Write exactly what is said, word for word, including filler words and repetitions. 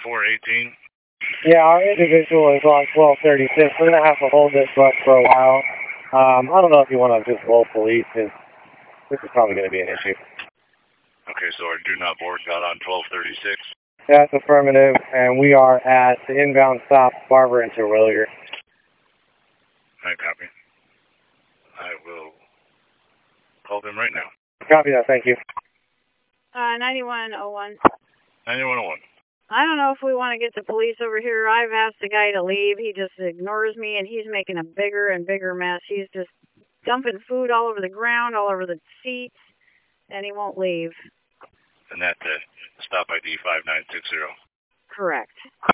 four eighteen. Yeah, our individual is on twelve thirty-six. We're going to have to hold this bus for a while. Um, I don't know if you want to just roll police, because this is probably going to be an issue. Okay, so our do not board got on twelve thirty-six. That's affirmative, and we are at the inbound stop, Barber and Terwilliger. I copy. I will call them right now. Copy that, thank you. Uh, ninety-one oh one. ninety-one oh one. I don't know if we want to get the police over here. I've asked the guy to leave. He just ignores me, and he's making a bigger and bigger mess. He's just dumping food all over the ground, all over the seats, and he won't leave. And that's uh, stop I D five nine six zero. Correct.